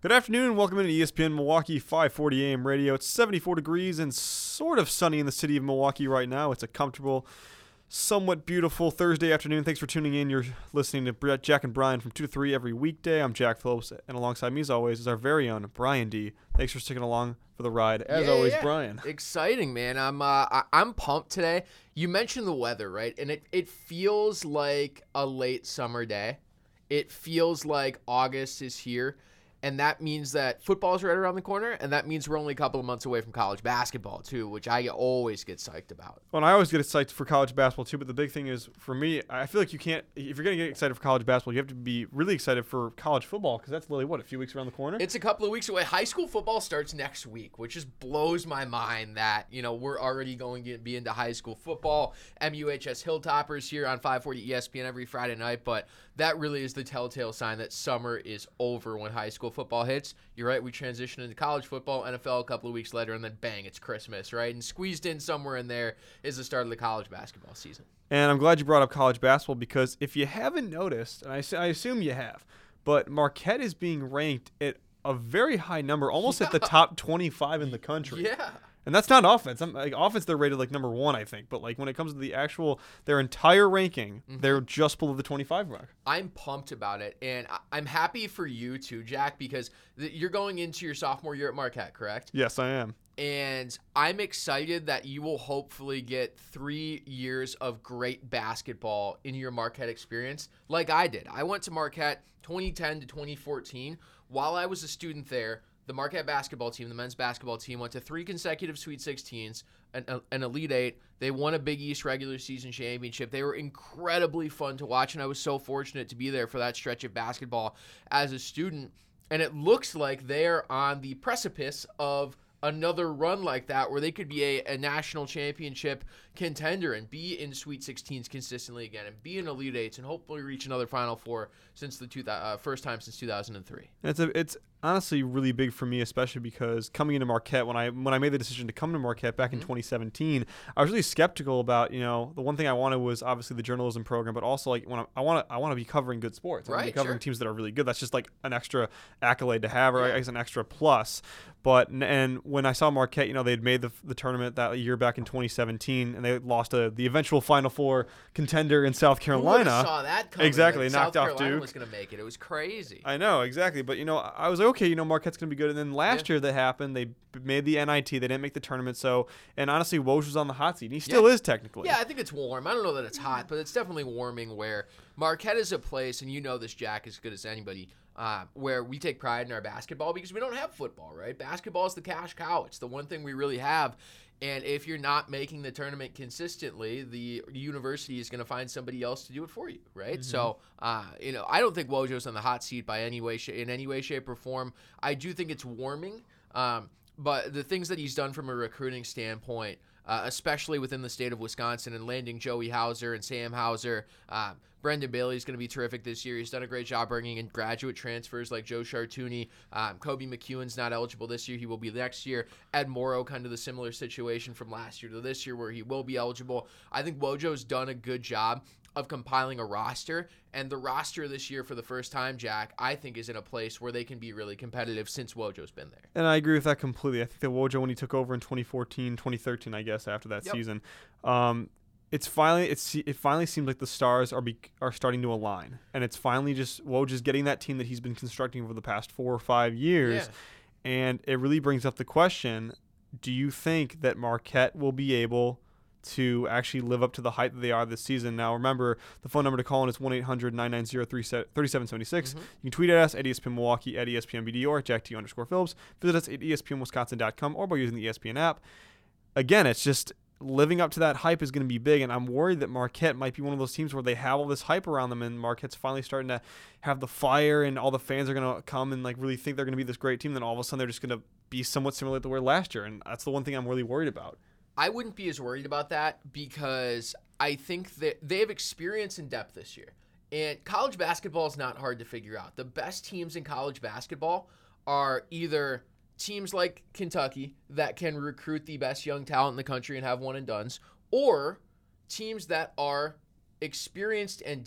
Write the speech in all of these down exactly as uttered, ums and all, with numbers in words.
Good afternoon and welcome into E S P N Milwaukee five forty A M radio. It's seventy-four degrees and sort of sunny in the city of Milwaukee right now. It's a comfortable, somewhat beautiful Thursday afternoon. Thanks for tuning in. You're listening to Brett, Jack, and Brian from two to three every weekday. I'm Jack Phillips, and alongside me as always is our very own Brian D. Thanks for sticking along for the ride. As yeah, always, yeah. Brian. Exciting, man. I'm uh, I- I'm pumped today. You mentioned the weather, right? And it, it feels like a late summer day. It feels like August is here. And that means that football's right around the corner, and that means we're only a couple of months away from college basketball, too, which I always get psyched about. Well, and I always get excited for college basketball, too, but the big thing is, for me, I feel like you can't, if you're going to get excited for college basketball, you have to be really excited for college football, because that's literally, what, a few weeks around the corner? It's a couple of weeks away. High school football starts next week, which just blows my mind that, you know, we're already going to be into high school football. M U H S Hilltoppers here on five forty E S P N every Friday night, but that really is the telltale sign that summer is over when high school football hits. You're right, we transition into college football, N F L a couple of weeks later, and then bang, it's Christmas, right? And squeezed in somewhere in there is the start of the college basketball season. And I'm glad you brought up college basketball because if you haven't noticed, and I, I assume you have, but Marquette is being ranked at a very high number, almost yeah. at the top twenty-five in the country. Yeah. And that's not offense. I'm, like, offense, they're rated like number one, I think. But like when it comes to the actual, their entire ranking, mm-hmm. they're just below the twenty-five mark. I'm pumped about it. And I'm happy for you too, Jack, because you're going into your sophomore year at Marquette, correct? Yes, I am. And I'm excited that you will hopefully get three years of great basketball in your Marquette experience like I did. I went to Marquette twenty ten to twenty fourteen. While I was a student there, the Marquette basketball team, the men's basketball team, went to three consecutive Sweet sixteens, an, an Elite Eight. They won a Big East regular season championship. They were incredibly fun to watch, and I was so fortunate to be there for that stretch of basketball as a student. And it looks like they're on the precipice of another run like that where they could be a, a national championship contender and be in Sweet sixteens consistently again and be in Elite Eights and hopefully reach another Final Four since the two, uh, first time since two thousand three. It's a, it's honestly really big for me, especially because coming into Marquette, when I when I made the decision to come to Marquette back in mm-hmm. twenty seventeen, I was really skeptical about, you know, the one thing I wanted was obviously the journalism program, but also like when I, I want to I want to be covering good sports. I want to right, be covering sure. teams that are really good. That's just like an extra accolade to have, or yeah. I guess an extra plus. But and when I saw Marquette, you know, they had made the the tournament that year back in twenty seventeen, and they lost a, the eventual Final Four contender in South Carolina. Who saw that coming? Exactly, like, knocked South off Carolina Duke. was going to make it. It was crazy. I know, exactly. But, you know, I was like, okay, you know, Marquette's going to be good. And then last yeah. year that happened, they made the N I T. They didn't make the tournament. So, and honestly, Woj was on the hot seat. He still yeah. is technically. Yeah, I think it's warm. I don't know that it's hot, but it's definitely warming where Marquette is a place, and you know this, Jack, as good as anybody, uh, where we take pride in our basketball because we don't have football, right? Basketball is the cash cow. It's the one thing we really have. And if you're not making the tournament consistently, the university is going to find somebody else to do it for you, right? Mm-hmm. So, uh, you know, I don't think Wojo's on the hot seat by any way, sh- in any way, shape, or form. I do think it's warming, um, but the things that he's done from a recruiting standpoint, uh, especially within the state of Wisconsin, and landing Joey Hauser and Sam Hauser, uh, Brendan Bailey is going to be terrific this year. He's done a great job bringing in graduate transfers like Joe Chartouni. Um, Kobe McEwen's not eligible this year. He will be next year. Ed Morrow, kind of the similar situation from last year to this year where he will be eligible. I think Wojo's done a good job of compiling a roster, and the roster this year for the first time, Jack, I think is in a place where they can be really competitive since Wojo's been there. And I agree with that completely. I think that Wojo, when he took over in twenty fourteen, twenty thirteen, I guess, after that yep. season, um, It's finally it's it finally seems like the stars are be, are starting to align, and it's finally just Woj is getting that team that he's been constructing over the past four or five years, yeah. and it really brings up the question: do you think that Marquette will be able to actually live up to the hype that they are this season? Now, remember, the phone number to call in is one eight hundred nine nine zero three seven seven six. Mm-hmm. You can tweet at us at E S P N Milwaukee, at E S P N B D, or at Jack T underscore Phillips. Visit us at E S P N Wisconsin dot com or by using the E S P N app. Again, it's just living up to that hype is going to be big, and I'm worried that Marquette might be one of those teams where they have all this hype around them, and Marquette's finally starting to have the fire, and all the fans are going to come and like really think they're going to be this great team. Then all of a sudden, they're just going to be somewhat similar to the way last year, and that's the one thing I'm really worried about. I wouldn't be as worried about that because I think that they have experience and depth this year. And college basketball is not hard to figure out. The best teams in college basketball are either teams like Kentucky that can recruit the best young talent in the country and have one and dones, or teams that are experienced and deep.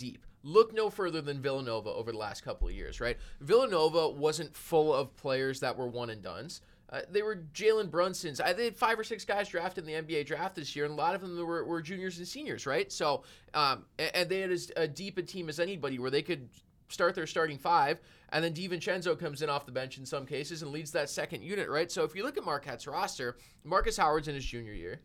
look no further than Villanova over the last couple of years, right? Villanova wasn't full of players that were one-and-dones. Uh, they were Jalen Brunsons. I, they had five or six guys drafted in the N B A draft this year, and a lot of them were, were juniors and seniors, right? So, um, and, and they had as a deep a team as anybody where they could start their starting five, and then DiVincenzo comes in off the bench in some cases and leads that second unit, right? So if you look at Marquette's roster, Marcus Howard's in his junior year.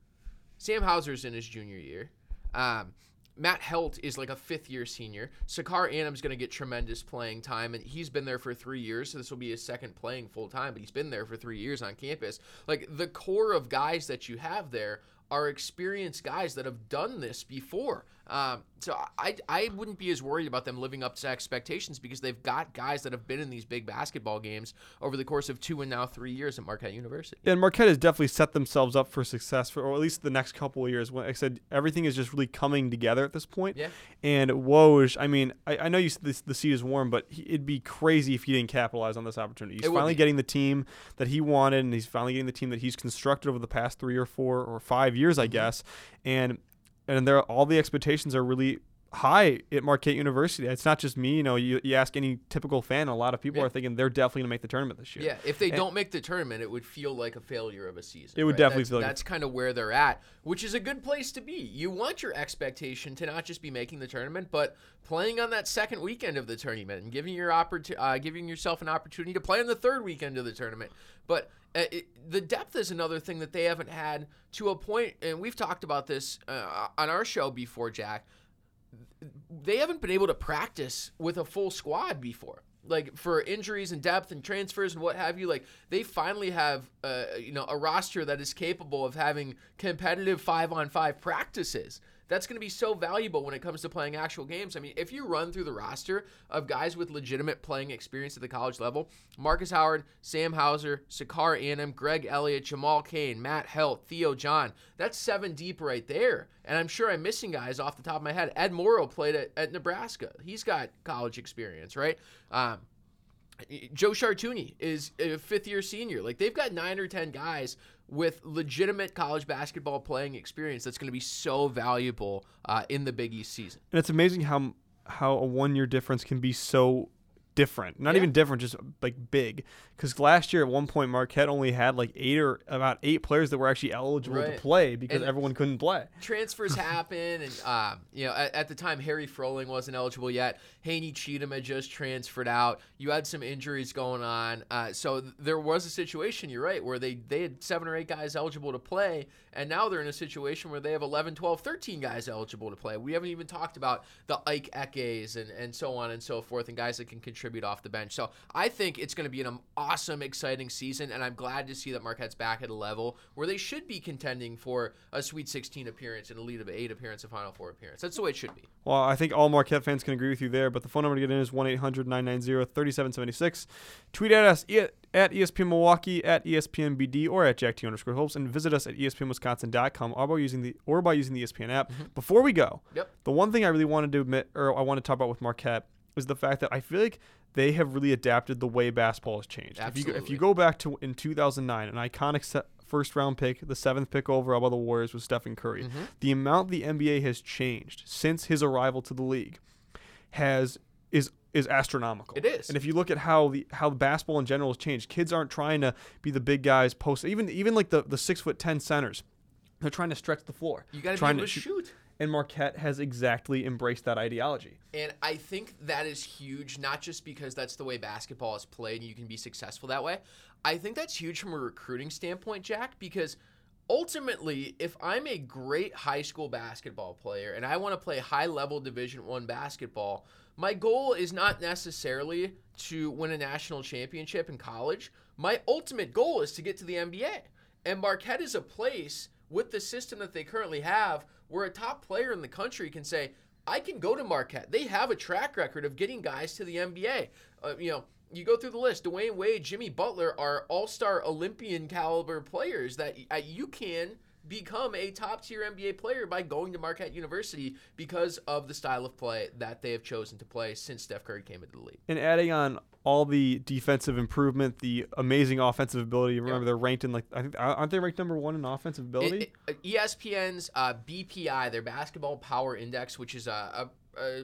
Sam Hauser's in his junior year. Um, Matt Helt is like a fifth-year senior. Sakar Adams going to get tremendous playing time, and he's been there for three years, so this will be his second playing full-time, but he's been there for three years on campus. Like, the core of guys that you have there are experienced guys that have done this before. Um, so I, I wouldn't be as worried about them living up to expectations because they've got guys that have been in these big basketball games over the course of two and now three years at Marquette University. Yeah, and Marquette has definitely set themselves up for success, for, or at least the next couple of years. When like I said, everything is just really coming together at this point. Yeah. And Woj, I mean, I, I know you said this, the seat is warm, but he, it'd be crazy if he didn't capitalize on this opportunity. He's finally getting the team that he wanted, and he's finally getting the team that he's constructed over the past three or four or five years, I mm-hmm. guess. And and there, all the expectations are really high at Marquette University. It's not just me. You know, you, you ask any typical fan, a lot of people yeah. are thinking they're definitely going to make the tournament this year. Yeah, if they and don't make the tournament, it would feel like a failure of a season. It would right? definitely that's, feel like That's kind of where they're at, which is a good place to be. You want your expectation to not just be making the tournament, but playing on that second weekend of the tournament and giving your opportu- uh, giving yourself an opportunity to play on the third weekend of the tournament. But uh, it, the depth is another thing that they haven't had to a point, and we've talked about this uh, on our show before, Jack. They haven't been able to practice with a full squad before, like for injuries and depth and transfers and what have you. Like they finally have, uh, you know, a roster that is capable of having competitive five-on-five practices. That's going to be so valuable when it comes to playing actual games. I mean, if you run through the roster of guys with legitimate playing experience at the college level, Marcus Howard, Sam Hauser, Sakar Adams, Greg Elliott, Jamal Cain, Matt Helt, Theo John, that's seven deep right there. And I'm sure I'm missing guys off the top of my head. Ed Morrow played at, at Nebraska. He's got college experience, right? Um, Joe Chartouni is a fifth-year senior. Like, they've got nine or ten guys with legitimate college basketball playing experience that's going to be so valuable uh, in the Big East season. And it's amazing how how a one-year difference can be so different. Not yeah. even different, just like big. Because last year at one point Marquette only had like eight or about eight players that were actually eligible right. to play because and everyone couldn't play. Transfers happen, and um, you know, at, at the time Harry Froling wasn't eligible yet. Haney Cheatham had just transferred out. You had some injuries going on, uh, so th- there was a situation. You're right, where they they had seven or eight guys eligible to play, and now they're in a situation where they have eleven, twelve, thirteen guys eligible to play. We haven't even talked about the Ike Ekes and and so on and so forth, and guys that can contribute off the bench. So I think it's going to be an awesome, exciting season, and I'm glad to see that Marquette's back at a level where they should be contending for a Sweet sixteen appearance and a Elite of eight appearance and Final Four appearance. That's the way it should be. Well, I think all Marquette fans can agree with you there, but the phone number to get in is one eight hundred nine nine zero three seven seven six. Tweet at us at E S P N Milwaukee, at E S P N B D, or at Jack T underscore Hopes, and visit us at E S P N Wisconsin dot com or by using the or by using the E S P N app. Mm-hmm. Before we go, yep. the one thing I really wanted to admit, or I want to talk about with Marquette, is the fact that I feel like they have really adapted the way basketball has changed. Absolutely. If you, if you go back to in two thousand nine, an iconic se- first round pick, the seventh pick overall by the Warriors was Stephen Curry. Mm-hmm. The amount the N B A has changed since his arrival to the league has is is astronomical. It is. And if you look at how the how basketball in general has changed, kids aren't trying to be the big guys post even even like the, the six foot ten centers. They're trying to stretch the floor. You got to be able to shoot. shoot. And Marquette has exactly embraced that ideology. And I think that is huge, not just because that's the way basketball is played and you can be successful that way. I think that's huge from a recruiting standpoint, Jack, because ultimately, if I'm a great high school basketball player and I want to play high-level Division I basketball, my goal is not necessarily to win a national championship in college. My ultimate goal is to get to the N B A. And Marquette is a place with the system that they currently have where a top player in the country can say, I can go to Marquette. They have a track record of getting guys to the N B A. Uh, you know, you go through the list. Dwayne Wade, Jimmy Butler are all-star Olympian caliber players that uh, you can become a top-tier N B A player by going to Marquette University because of the style of play that they have chosen to play since Steph Curry came into the league. And adding on all the defensive improvement, the amazing offensive ability. Remember, yeah. they're ranked in like I think aren't they ranked number one in offensive ability? It, it, E S P N's uh, B P I, their Basketball Power Index, which is a, a, a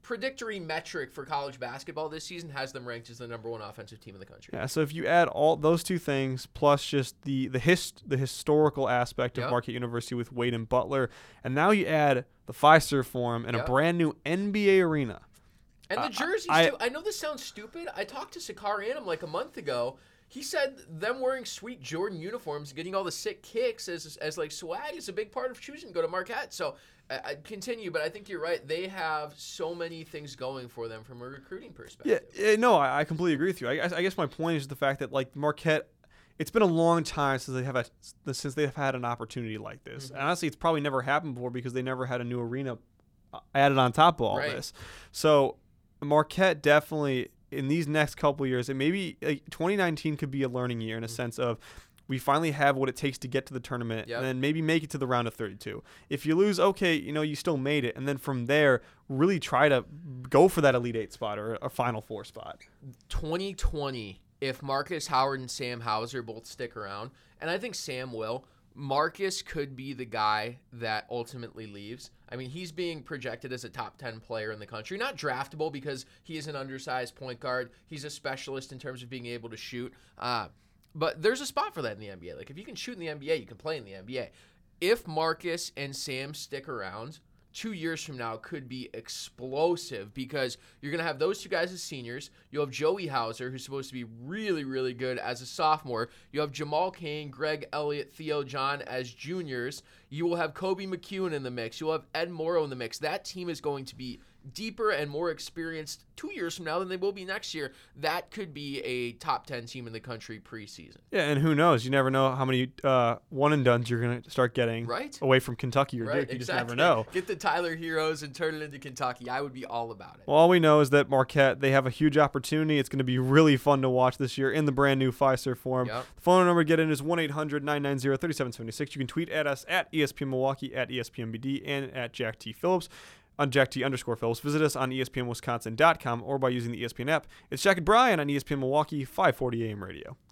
predictory metric for college basketball this season has them ranked as the number one offensive team in the country. Yeah, so if you add all those two things plus just the the hist the historical aspect of Yep. Marquette University with Wade and Butler, and now you add the Fiserv Forum and Yep. a brand new N B A arena. And the Uh, jerseys, I- too. I know this sounds stupid. I talked to Sakari Anum like a month ago. He said them wearing sweet Jordan uniforms and getting all the sick kicks as, as like swag is a big part of choosing to go to Marquette. So I, I continue, but I think you're right. They have so many things going for them from a recruiting Yeah, perspective. eh, no, I, I completely agree with you. I, guess- I guess my point is the fact that like Marquette, it's been a long time since they have a, since they've had an opportunity like this. Mhm. And honestly, it's probably never happened before because they never had a new arena uh, added on top of all Right. this. So Marquette definitely in these next couple of years, and maybe like, twenty nineteen could be a learning year in a Mhm. sense of we finally have what it takes to get to the tournament Yep. and then maybe make it to the round of thirty-two. If you lose, okay, you know, you still made it. And then from there, really try to go for that Elite Eight spot or a Final Four spot. twenty twenty, if Marcus Howard and Sam Hauser both stick around, and I think Sam will, Marcus could be the guy that ultimately leaves. I mean, he's being projected as a top ten player in the country. Not draftable because he is an undersized point guard. He's a specialist in terms of being able to shoot. Uh, but there's a spot for that in the N B A. Like, if you can shoot in the N B A, you can play in the N B A. If Marcus and Sam stick around, two years from now could be explosive because you're going to have those two guys as seniors. You'll have Joey Hauser, who's supposed to be really, really good as a sophomore. You have Jamal Cain, Greg Elliott, Theo John as juniors. You will have Kobe McEwen in the mix. You'll have Ed Morrow in the mix. That team is going to be deeper and more experienced two years from now than they will be next year. That could be a top ten team in the country preseason. Yeah, and who knows? You never know how many uh, one and dones you're going to start getting Right. away from Kentucky or Right, Duke. You exactly. just never know. Get the Tyler Heroes and turn it into Kentucky. I would be all about it. Well, all we know is that Marquette, they have a huge opportunity. It's going to be really fun to watch this year in the brand new Fiserv Forum. Yep. The phone number to get in is one eight hundred nine nine zero three seven seven six. You can tweet at us at E S P N Milwaukee, at E S P N B D, and at Jack T. Phillips. On Jack T underscore Phillips. Visit us on E S P N Wisconsin dot com or by using the E S P N app. It's Jack and Brian on E S P N Milwaukee, five forty A M radio.